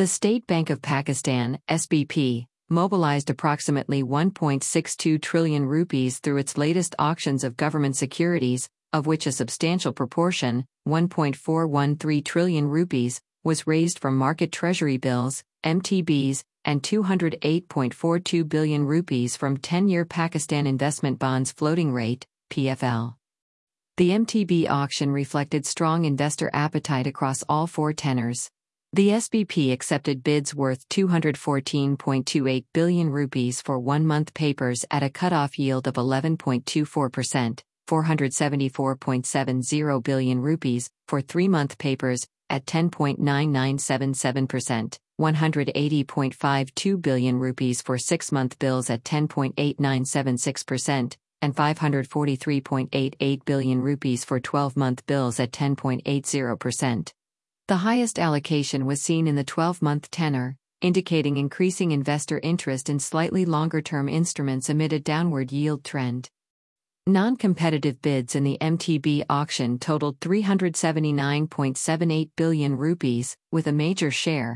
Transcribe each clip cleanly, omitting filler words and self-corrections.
The State Bank of Pakistan, SBP, mobilized approximately 1.62 trillion rupees through its latest auctions of government securities, of which a substantial proportion, 1.413 trillion rupees, was raised from market treasury bills, MTBs, and 208.42 billion rupees from 10-year Pakistan investment bonds floating rate, PFL. The MTB auction reflected strong investor appetite across all four tenors. The SBP accepted bids worth 214.28 billion rupees for 1-month papers at a cutoff yield of 11.24%, 474.70 billion rupees for 3-month papers at 10.9977%, 180.52 billion rupees for 6-month bills at 10.8976%, and 543.88 billion rupees for 12-month bills at 10.80%. The highest allocation was seen in the 12-month tenor, indicating increasing investor interest in slightly longer-term instruments amid a downward yield trend. Non-competitive bids in the MTB auction totaled 379.78 billion rupees, with a major share,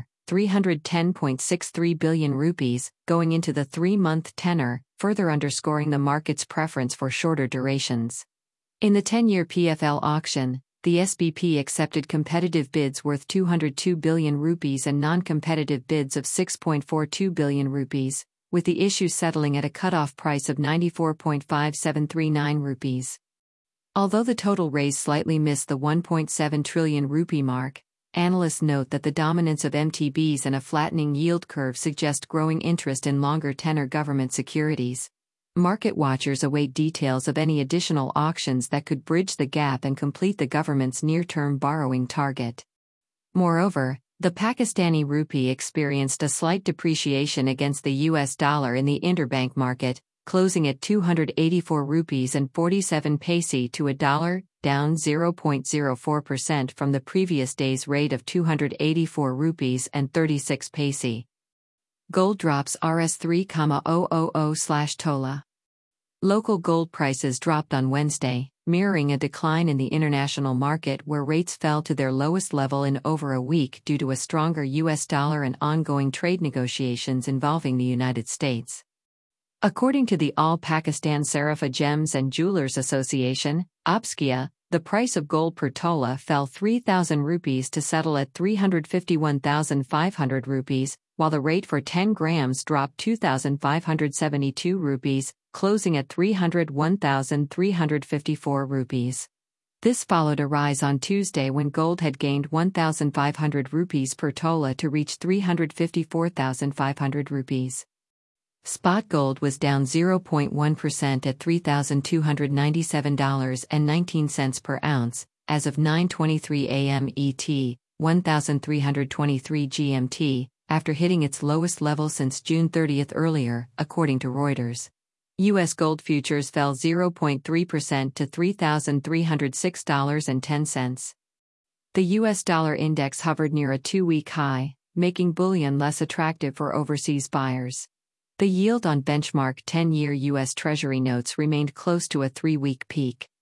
310.63 billion rupees, going into the 3-month tenor, further underscoring the market's preference for shorter durations. In the 10-year PFL auction, the SBP accepted competitive bids worth 202 billion rupees and non-competitive bids of 6.42 billion rupees, with the issue settling at a cutoff price of 94.5739 rupees. Although the total raise slightly missed the 1.7 trillion rupee mark, analysts note that the dominance of MTBs and a flattening yield curve suggest growing interest in longer tenor government securities. Market watchers await details of any additional auctions that could bridge the gap and complete the government's near-term borrowing target. Moreover, the Pakistani rupee experienced a slight depreciation against the US dollar in the interbank market, closing at 284 rupees and 47 paise to a dollar, down 0.04% from the previous day's rate of 284 rupees and 36 paise. Gold drops Rs 3,000/tola. Local gold prices dropped on Wednesday, mirroring a decline in the international market where rates fell to their lowest level in over a week due to a stronger US dollar and ongoing trade negotiations involving the United States. According to the All Pakistan Sarafa Gems and Jewelers Association, APSCIA, the price of gold per tola fell 3,000 rupees to settle at 351,500 rupees, while the rate for 10 grams dropped 2,572 rupees, closing at 301,354 rupees. This followed a rise on Tuesday when gold had gained 1,500 rupees per tola to reach 354,500 rupees. Spot gold was down 0.1% at $3,297.19 per ounce, as of 9:23 a.m. ET, 1,323 GMT, after hitting its lowest level since June 30 earlier, according to Reuters. U.S. gold futures fell 0.3% to $3,306.10. The U.S. dollar index hovered near a 2-week high, making bullion less attractive for overseas buyers. The yield on benchmark 10-year U.S. Treasury notes remained close to a 3-week peak.